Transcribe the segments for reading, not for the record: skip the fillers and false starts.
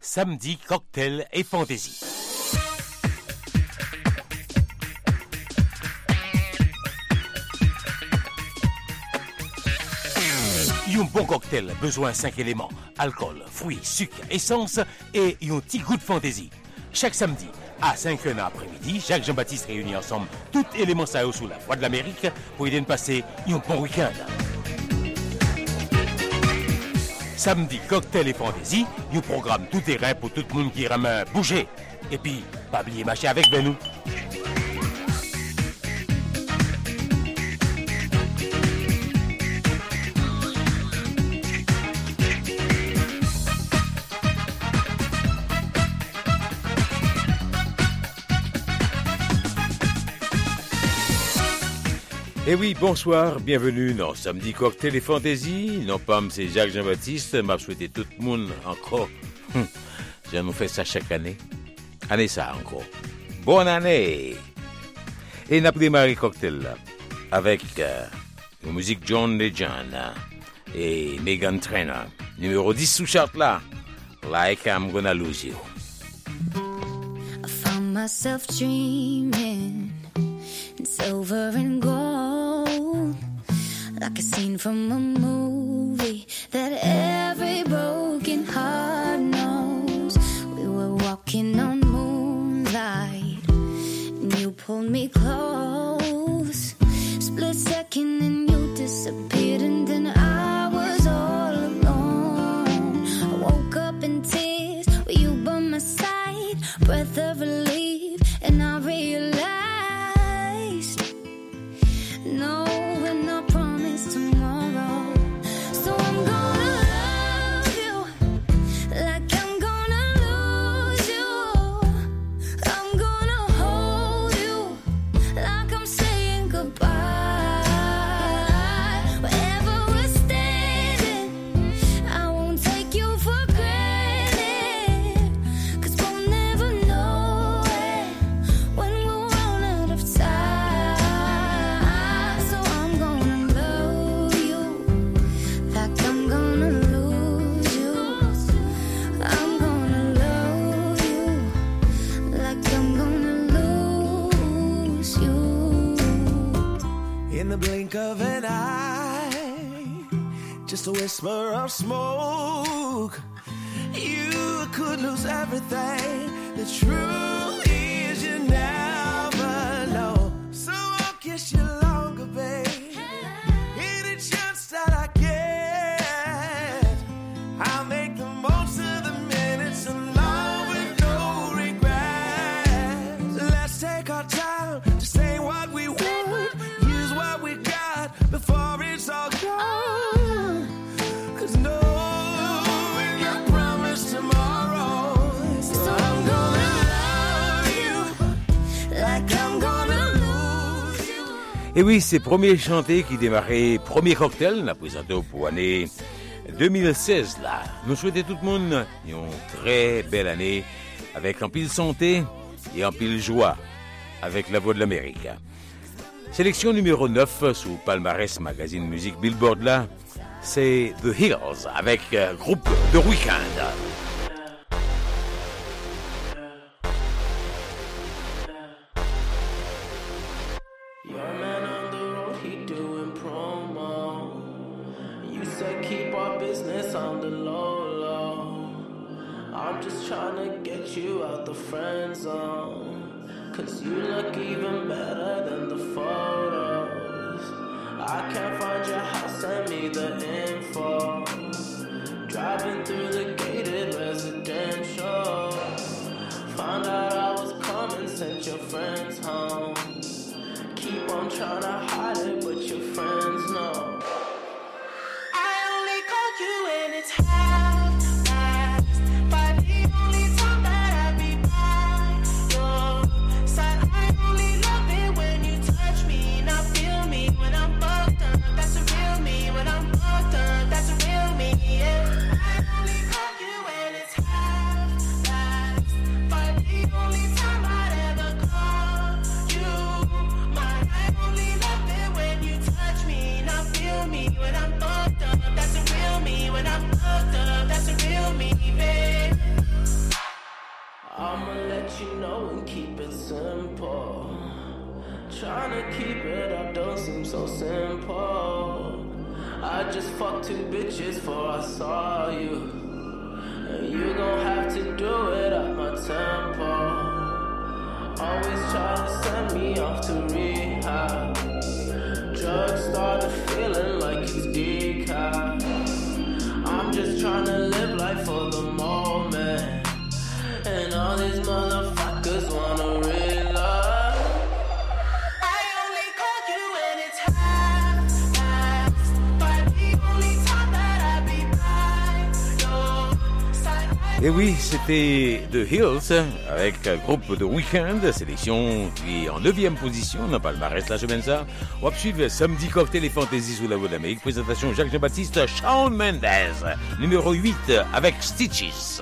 Samedi, cocktail et fantaisie. Un bon cocktail, besoin 5 éléments, alcool, fruits, sucre, essence et un petit goût de fantaisie. Chaque samedi, à 5h après-midi, Jacques Jean-Baptiste réunit ensemble tous les éléments ça sous la voie de l'Amérique pour aider à passer un bon week-end. Samedi, cocktail et fantaisie, un programme tout terrain pour tout le monde qui aime bouger. Et puis, pas oublier marcher avec nous. Eh oui, bonsoir, bienvenue dans Samedi Cocktail et Fantaisie. Non pas, c'est Jacques Jean-Baptiste, m'a souhaité tout le monde encore. Je nous fais ça chaque année. Année ça encore. Bonne année. Et n'a démarré cocktail là, avec la musique John Legend et Meghan Trainor. Numéro 10 sous charte là. Like I'm Gonna Lose You. I found myself dreaming in silver and gold, like a scene from a movie that every broken heart knows. We were walking on moonlight and you pulled me close. Split second and you disappeared, and then I was all alone. I woke up in tears with you by my side, breath of relief, and I realized no, we're not promised tomorrow. So I'm gonna love you like I'm gonna lose you. I'm gonna hold you like I'm saying goodbye. Wherever we're standing, I won't take you for granted, 'cause we'll never know it when we'll run out of time. So I'm gonna love you like I'm gonna lose you. I'm gonna love you like I'm gonna lose you. In the blink of an eye, just a whisper of smoke, you could lose everything. The truth is you never know. So I'll kiss you longer, babe. Any chance that I get, I'll make the most of the minutes alone with no regrets. Let's take our time to say what we want, use what we got before it's all gone. 'Cause no, we're not promised tomorrow. So I'm gonna love you like I'm gonna lose you. Et oui, c'est premier chanté qui démarrait premier cocktail, on a présenté pour l'année 2016 là. Nous souhaitons tout le monde une très belle année avec un pile santé et un pile joie avec la voix de l'Amérique. Sélection numéro 9 sous palmarès magazine musique Billboard là, c'est The Hills avec groupe The Weeknd. Your man on the road, he doing promo. You said keep our business on the low, low. I'm just trying to get you out the friend zone, 'cause you look even better than the photos. I can't find your house, send me the info. Driving through the gated residential, found out I was coming, sent your friends home. Keep on trying to hide it, but your friends know. I only call you when it's half-past, but the only time that I be by your side. I only love it when you touch me, not feel me when I'm fucked up. That's a real me when I'm fucked up. That's a real me, yeah. I only call you when it's half-past, but the only time I'd ever call you. I only love it when you touch me, not feel me when I'm fucked up. That's a real me when I'm fucked up. That's a real me, babe. low and keep it simple. Trying to keep it up don't seem so simple. I just fucked 2 bitches before I saw you. And you gon' have to do it at my tempo. Always try to send me off to rehab. Drugs started feeling like it's decaf. I'm just trying to live life for the moment. And all these motherfuckers wanna real love. I only call you when it's half-assed. But the only time that I be by your side. Et oui, c'était The Hills avec le groupe de Weeknd, sélection qui est en 9e position dans le palmarès la semaine ça. On va suivre Samedi Cocktail et Fantasy sous la voix d'Amérique. Présentation Jacques Jean-Baptiste, Shawn Mendes, numéro 8 avec Stitches.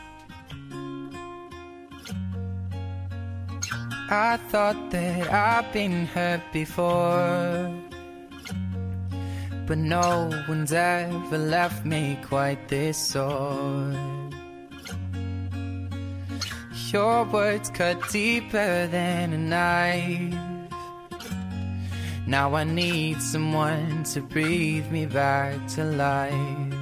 I thought that I've been hurt before, but no one's ever left me quite this sore. Your words cut deeper than a knife. Now I need someone to breathe me back to life.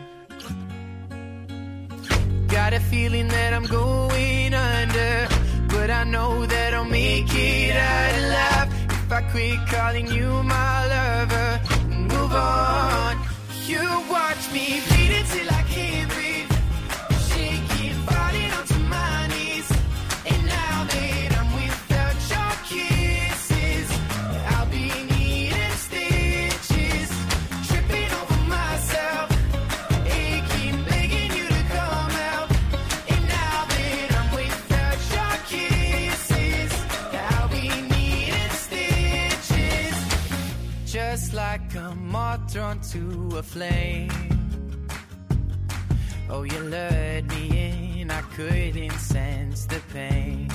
Got a feeling that I'm going under, but I know that I'll make it out alive if I quit calling you my lover and move on. You watch me bleed until I can't breathe, shaking, falling onto my knees. And now that I'm without your kisses, I'll be needing stitches, tripping over myself, aching, begging you to come out. And now that I'm without your kisses, I'll be needing stitches, just like a moth drawn to a flame. Oh, you lured me in, I couldn't sense the pain.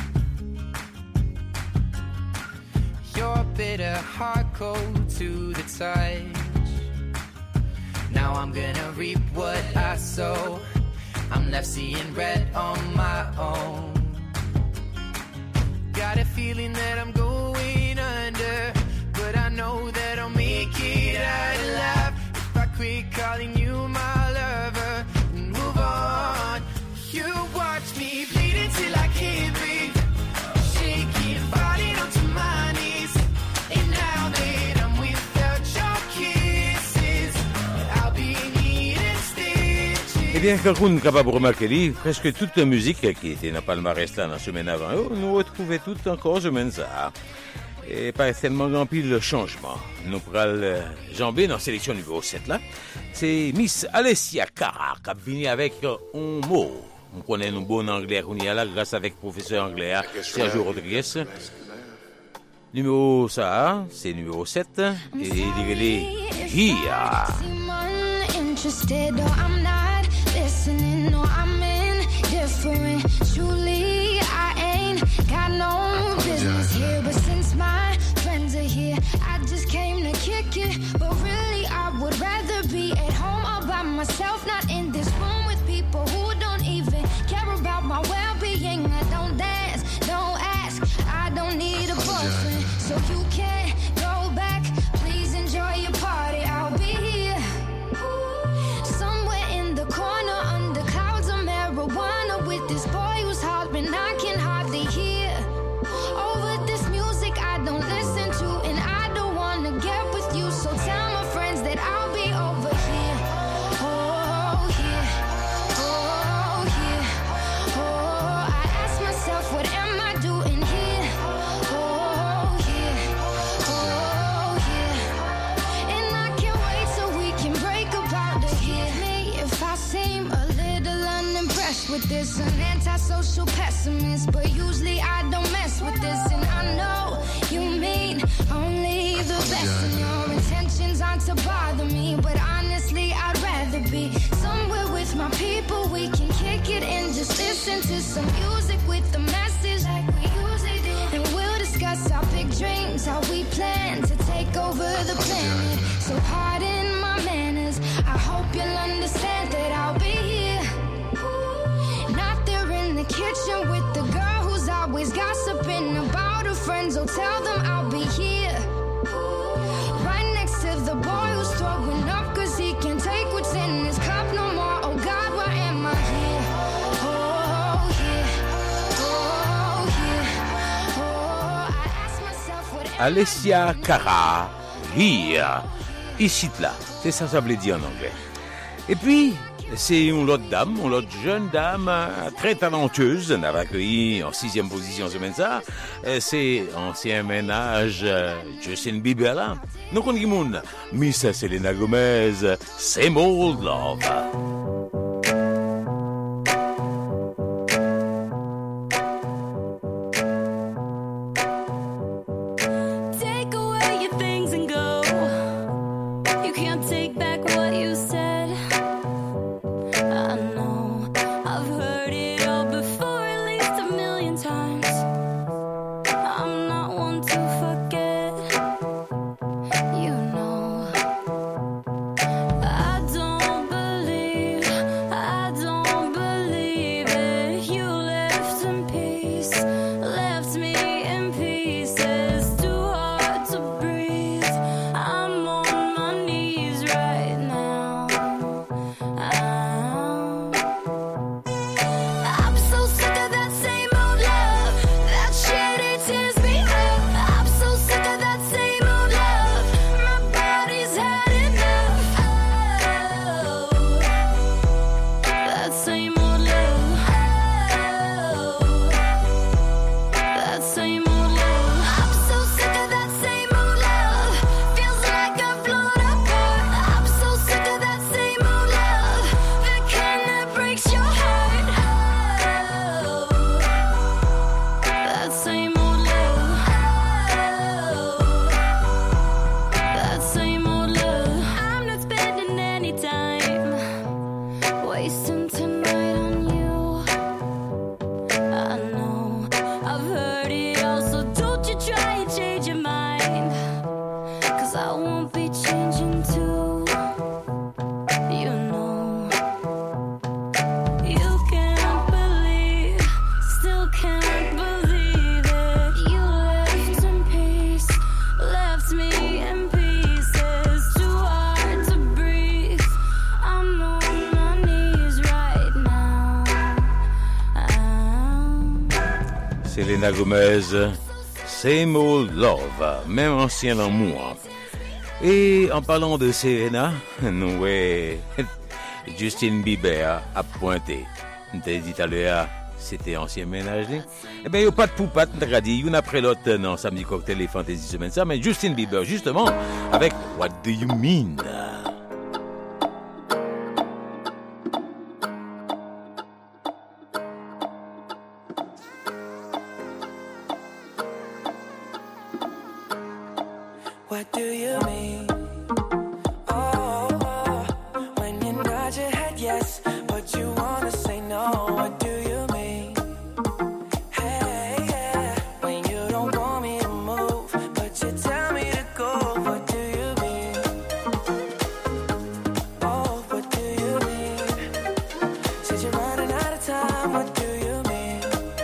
Your bitter heart cold to the touch. Now I'm gonna reap what I sow. I'm left seeing red on my own. Got a feeling that I'm going under, but I know that I'll make it out alive if I quit calling you my lover and move on. You watch me bleed until I can't breathe, shaking, falling onto my knees. And now that I'm without your kisses, I'll be needing stitches. Eh bien, quelqu'un capable de remarquer, presque toute la musique qui était dans le palmarès là, dans la semaine avant, nous retrouvons tout encore semaine ça. Et pas tellement grand pile de changement. Nous prenons jambé dans la sélection numéro 7 là. C'est Miss Alessia Cara qui a venu avec un mot. On connaît un bon anglais qu'on y a là grâce avec professeur anglais Sergio Rodriguez. Numéro ça, c'est numéro 7 et il est Here. Interested or I'm not listening or I'm indifferent. Truly, I ain't got no business here. But since my friends are here, I just came to kick it. But really, I would rather be at home all by myself, not in this room with people who don't even care about my well-being. I don't dance, don't ask, I don't need a boyfriend. So you can't go back, please enjoy your party. I'll be here. Somewhere in the corner under clouds of marijuana with this boy who's hollering I can hardly hear. Over this music I don't listen to and I don't wanna get with you. So tell my friends that I'll be over here. Oh here, oh here, oh I ask myself what am I doing here. Oh here, oh here. And I can't wait till we can break up out of here. Me if I seem a little unimpressed with this, an antisocial pessimist, but usually I don't mess with this. And I know you mean only the best, and your intentions aren't to bother me, but honestly I'd rather be somewhere with my people. We can kick it and just listen to some music with the message like we usually do. And we'll discuss our big dreams, how we plan to take over the planet. So pardon my manners, I hope you'll understand that I'll be here. Not there in the kitchen with the girl who's out always gossiping about her friends. Oh, tell them I'll be here, right next to the boy who's throwing up, cause he can't take what's in his cup no more. Oh God, why am I here? Oh, yeah. Oh, yeah. Oh, I ask myself what Alessia Cara, Here. Ici là, c'est ça veut dire en anglais. Et puis, c'est une autre dame, une autre jeune dame très talentueuse, on a accueilli en 6e position semaine ça. C'est ancien ménage Justin Bieber là. Nous connaissons Miss Selena Gomez, Same Old Love. Selena Gomez, Same Old Love, même ancien amour. Et en parlant de Selena, nous Justin Bieber a pointé. On t'a dit tout à l'heure, c'était ancien ménage. Eh bien, il n'y a pas de poupate, on t'a dit, une après l'autre, non, samedi cocktail et fantasy semaine ça, mais Justin Bieber, justement, avec What Do You Mean? What do you mean? Oh, when you nod your head yes, but you wanna say no. What do you mean? Hey, yeah, when you don't want me to move, but you tell me to go. What do you mean? Oh, what do you mean? Said you're running out of time. What do you mean?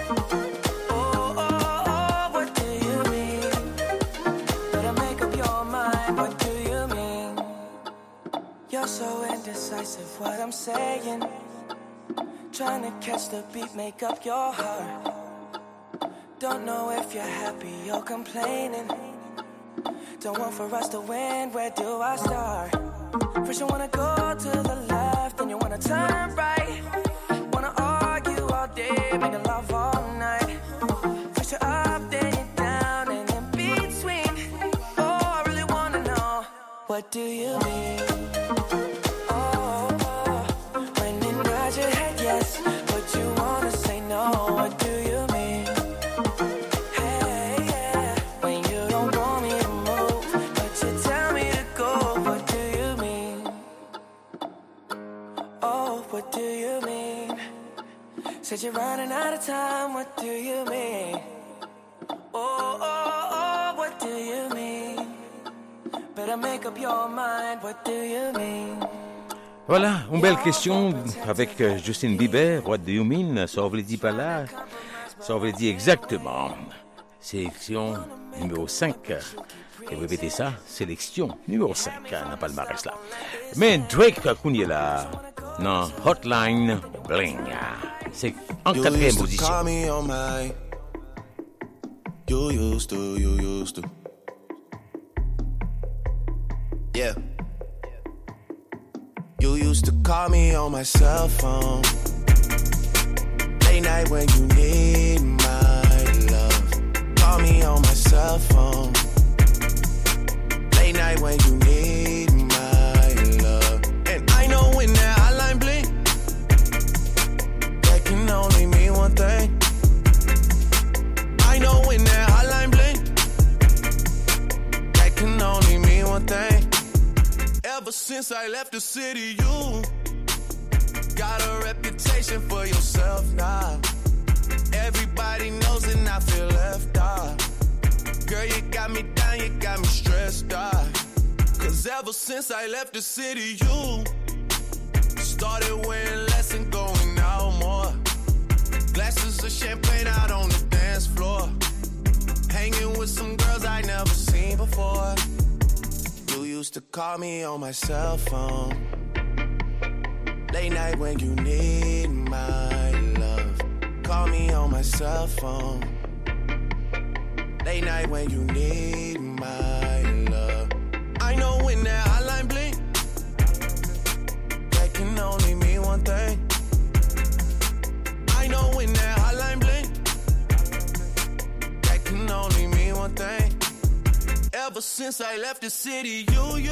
Oh, what do you mean? Better make up your mind. What do you mean? You're so indecisive. What I'm saying. Trying to catch the beat, make up your heart. Don't know if you're happy or complaining. Don't want for us to win, where do I start? First you wanna go to the left, then you wanna turn right. Wanna argue all day, making love all night. First you're up, then you're down, and in between. Oh, I really wanna know, what do you mean? Oh, when you nod your head yes, but you wanna say no. What do you mean? Hey, yeah, when you don't want me to move, but you tell me to go. What do you mean? Oh, what do you mean? Said you're running out of time. What do you mean? Oh, what do you mean? Better make up your mind. What do you mean? Voilà, une belle question avec Justin Bieber, What Do You Mean? Ça vous le dit pas là. Ça veut dire exactement. Sélection numéro 5. Et vous répétez ça, sélection numéro 5 dans le palmarès là. Mais Drake, qu'on y est là, non, Hotline Bling. C'est en 4e position. You used to. Yeah. You used to call me on my cell phone. Late night when you need my love. Call me on my cell phone. Late night when you need my love. And I know when that hotline blink, that can only mean one thing. I know when that hotline blink, that can only mean one thing. Ever since I left the city, you got a reputation for yourself now. Everybody knows and I feel left out. Girl, you got me down, you got me stressed out. Cause ever since I left the city, you started wearing less and going out more. Glasses of champagne out on the dance floor. Hanging with some girls I never seen before. You used to call me on my cell phone. Late night when you need my love. Call me on my cell phone. Late night when you need my love. I know when that hotline blink, that can only mean one thing. I know when that hotline blink, that can only mean one thing. Ever since I left the city, you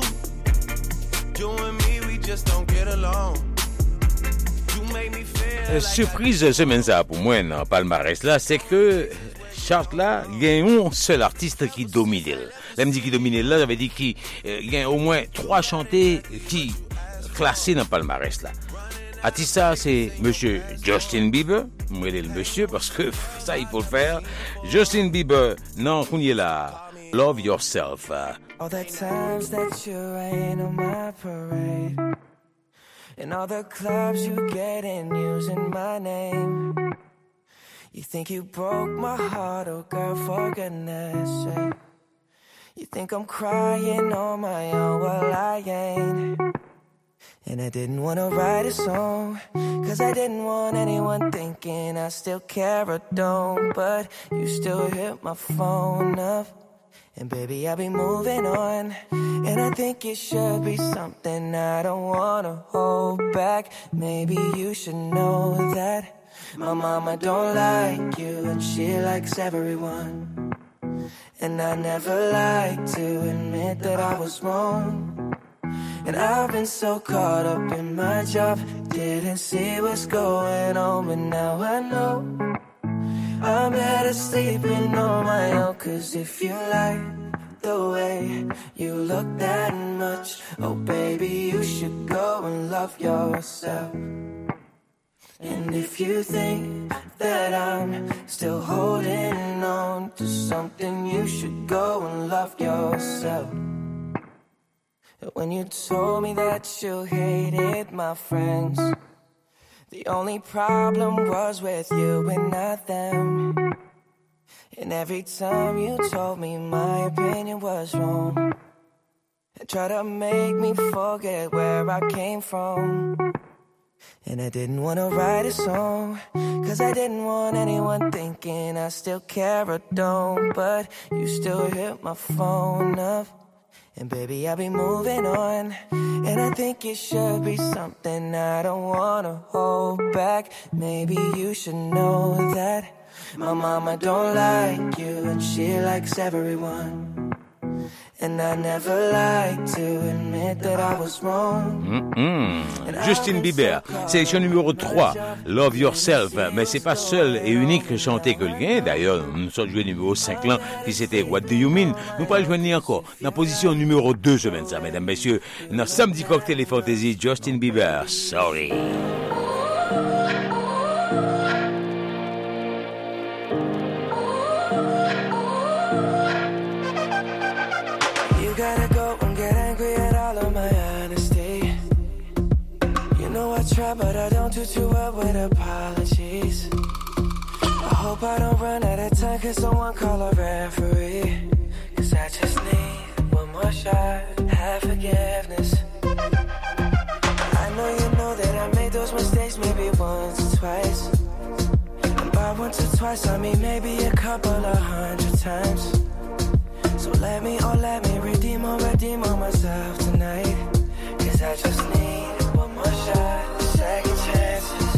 and me, we just don't get along. You make me feel like Surprise semaine ça pour moi dans palmarès là, c'est que chart là, il y a un seul artiste qui domine. Là, me dit qui domine là, ça veut dire qu'il y a au moins 3 chantés qui classés dans palmarès là. Artiste ça, c'est monsieur Justin Bieber. Moi, il est le monsieur parce que ça, il faut le faire. Justin Bieber, non, qu'on y est là. Love Yourself. All the times that you rain on my parade, and all the clubs you get in using my name. You think you broke my heart, oh girl, for goodness sake. You think I'm crying on my own, well I ain't. And I didn't want to write a song, cause I didn't want anyone thinking I still care or don't. But you still hit my phone up, and baby, I'll be moving on. And I think it should be something I don't wanna hold back. Maybe you should know that my mama don't like you, and she likes everyone. And I never like to admit that I was wrong. And I've been so caught up in my job, didn't see what's going on, but now I know I'm better sleeping on my own. Cause if you like the way you look that much, oh baby, you should go and love yourself. And if you think that I'm still holding on to something, you should go and love yourself. When you told me that you hated my friends, the only problem was with you and not them. And every time you told me my opinion was wrong, and tried to make me forget where I came from. And I didn't want to write a song, cause I didn't want anyone thinking I still care or don't. But you still hit my phone up, and baby, I'll be moving on. And I think it should be something I don't wanna hold back. Maybe you should know that my mama don't like you, and she likes everyone. And I never like to admit that I was wrong. Justin Bieber, sélection numéro 3, Love Yourself. Mais c'est pas seul et unique chanté que le gain. D'ailleurs, nous sommes joués numéro 5 là, qui c'était What Do You Mean. Nous pas le joindre encore. Dans position numéro 2 semaine ça, mesdames, messieurs. Dans Samedi Cocktail et Fantasy, Justin Bieber, Sorry. But I don't do too well with apologies. I Hope I don't run out of time, cause someone call a referee. Cause I just need one more shot, have forgiveness. I know you know that I made those mistakes maybe once or twice. And by once or twice I mean maybe a couple of 100 times. So let me redeem on myself tonight. Cause I just need one more shot, second chances.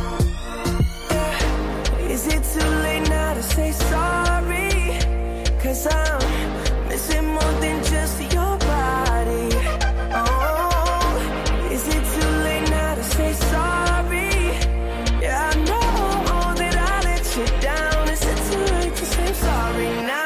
Yeah. Is it too late now to say sorry? Cause I'm missing more than just your body. Oh, is it too late now to say sorry? Yeah, I know that I let you down. Is it too late to say sorry now?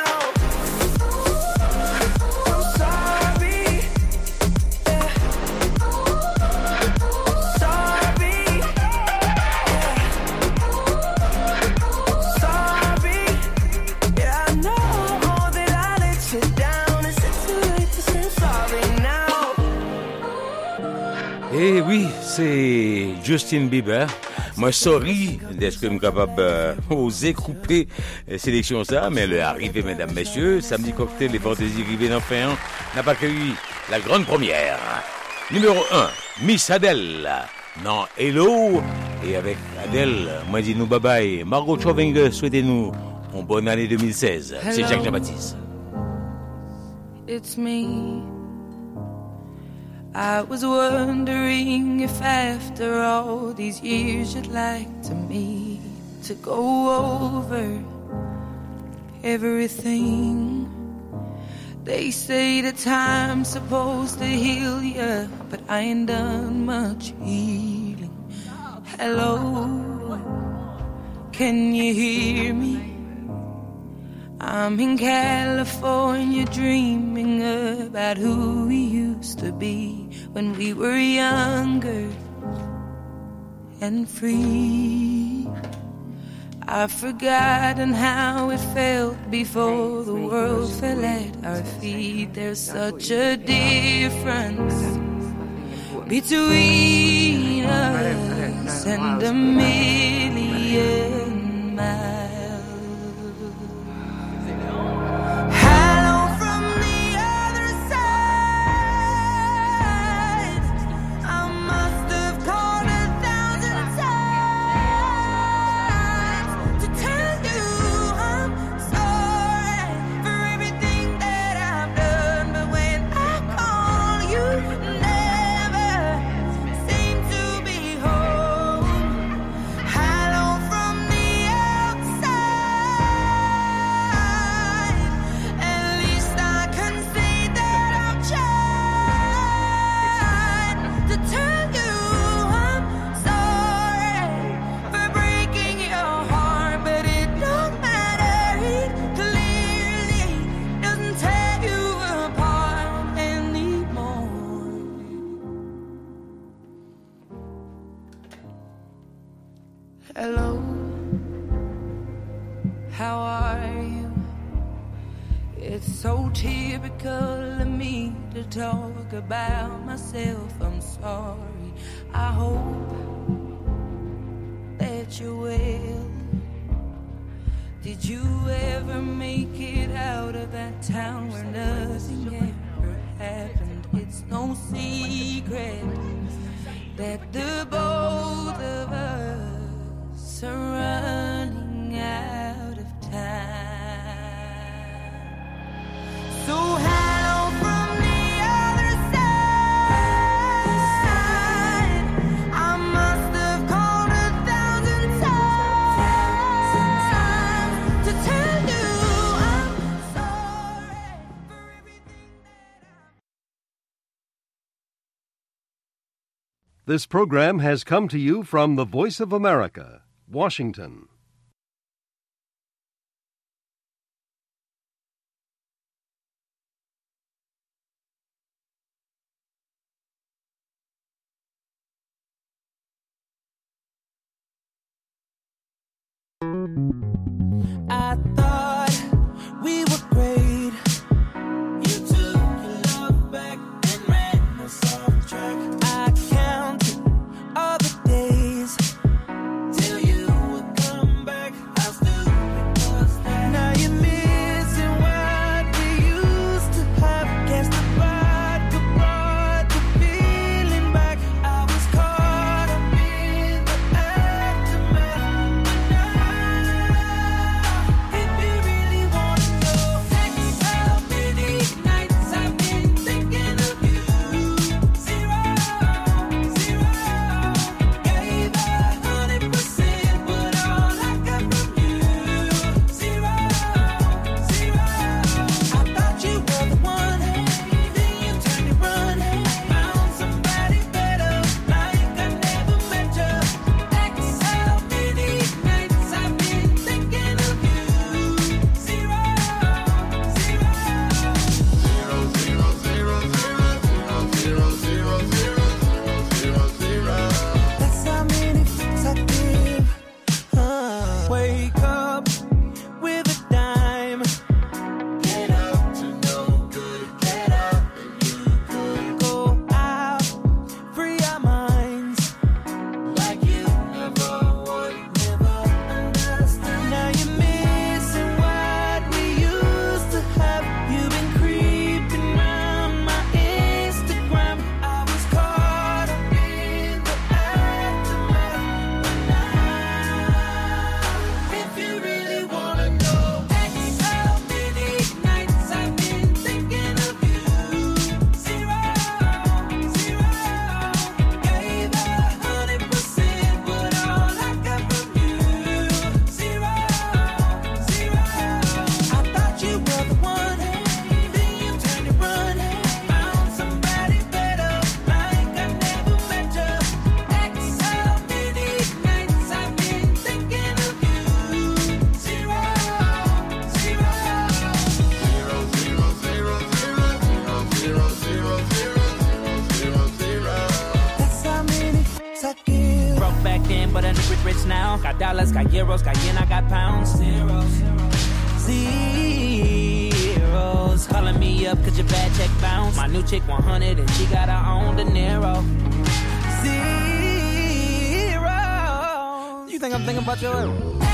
Eh oui, c'est Justin Bieber. Moi, sorry d'être capable oser couper sélection ça, mais le arrivé, mesdames, messieurs, samedi cocktail, les fantaisies rivées d'enfer, n'a pas accueilli la grande première. Numéro 1, Miss Adele. Non, hello. Et avec Adele, moi dis nous bye bye. Margot Chauvingue, souhaitez-nous une bonne année 2016. Hello. C'est Jacques Jean-Baptiste. It's me. I was wondering if after all these years you'd like to meet to go over everything. They say that time's supposed to heal ya, but I ain't done much healing. Hello, can you hear me? I'm in California dreaming about who we used to be when we were younger and free. I've forgotten how it felt before the world fell at our feet. There's such a difference between us and a million miles. Hello, how are you? It's so typical of me to talk about myself. I'm sorry. I hope that you're well. Did you ever make it out of that town where nothing ever happened? It's no secret that the both of us are running out of time. So hello from the other side. I must have called 1,000 times to tell you I'm sorry for everything that This program has come to you from the Voice of America, Washington. I thought we were great. You took your love back and ran us off track. I counted all the days till you would come back. I still dollars, got euros, got yen, I got pounds. Zeros. Calling me up cause your bad check bounce. My new chick 100 and she got her own De Niro. Zero. You think I'm thinking about your